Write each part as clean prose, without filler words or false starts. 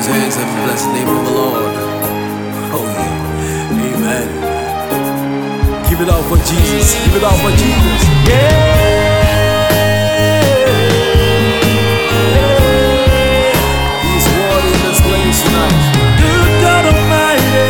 those hands and bless the name of the Lord. Oh yeah, amen. Give it up for Jesus. Give it up for Jesus. He's worthy in this place tonight. Good God Almighty,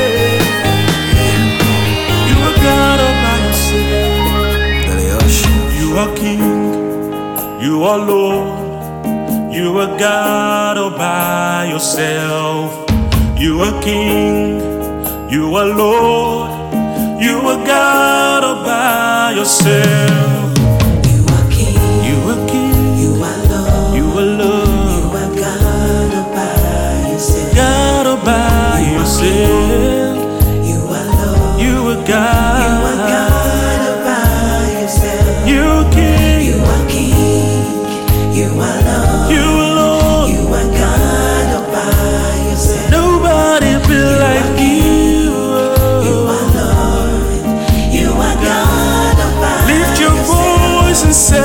you are God all by yourself. You are King, you are Lord, you are God all by yourself. You are King, you are Lord, you are God all by yourself. You are King, You are King, you are Lord, you are Lord, you are God all by yourself. God all by yourself. You are Lord, You are God, you are God all by yourself. you are King, You are King, you are Lord, you are Lord. you are God all by yourself. Nobody be like you. You are Lord, you are God all by Lift your yourself. voice and say,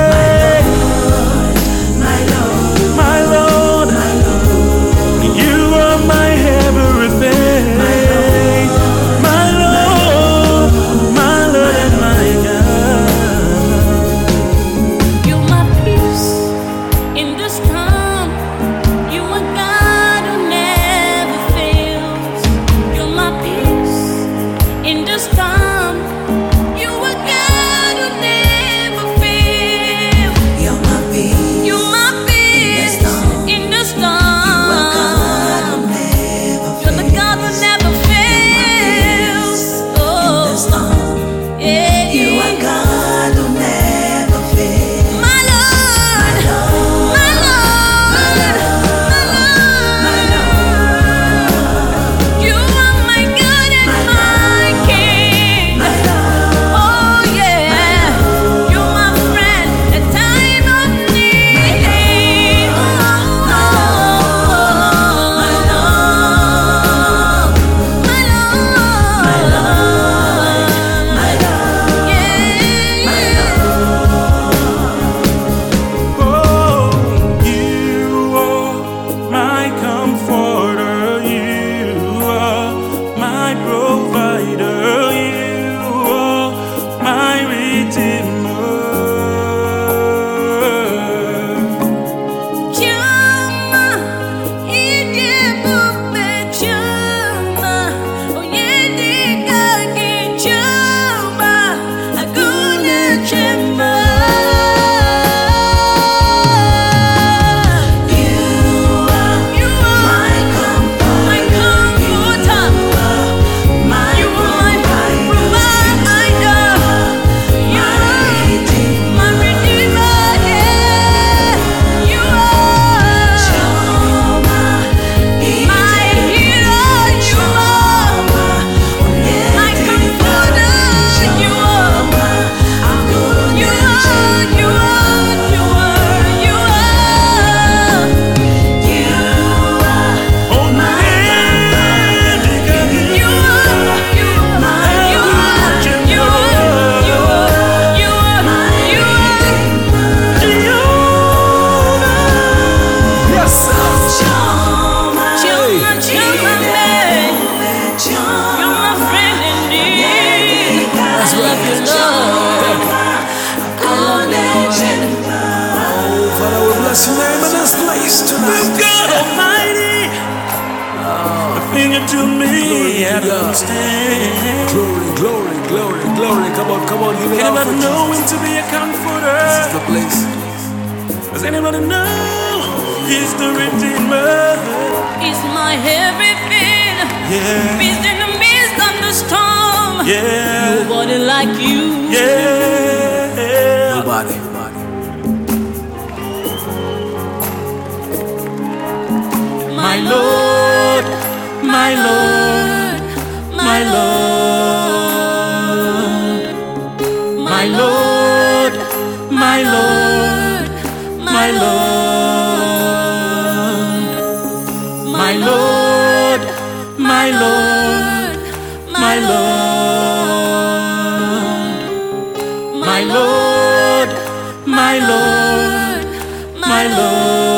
My Lord, my Lord, you are my everything. My Lord, my Lord and my God. You're my peace in the storm. You are God who never fails. You're my peace in the storm. You are God who never fails. you're my peace. You're my peace in the storm. You're the God who never fails. Oh, yeah, You are God who never fails. my Lord, my Lord, my Lord. You are my God and my King. Oh yeah, you're my friend at time of need. Oh, you are my comforter. You are my provider. You are my redeemer. Chuma, idebube chuma, oyedikake chuma, akuna chuma. You are my comforter. You are my provider. You are my redeemer. You are my hero. You are my comforter. You are. You Oh, man, Yes, sir. That's right. Oh, Father, we bless your name in this place tonight. God Almighty, the finger to me, I don't understand. Glory, glory, glory, glory. Come on, give it up for Anybody Jesus. know him to be a This is comforter? the place. Does anybody know he's the redeemer? He's my everything. Yeah, He's in the midst of the storm. yeah, Nobody like you. yeah. Nobody. My Lord, my Lord, my Lord, my Lord, my Lord, my Lord, my Lord, my Lord, my Lord, my Lord, my Lord, my Lord.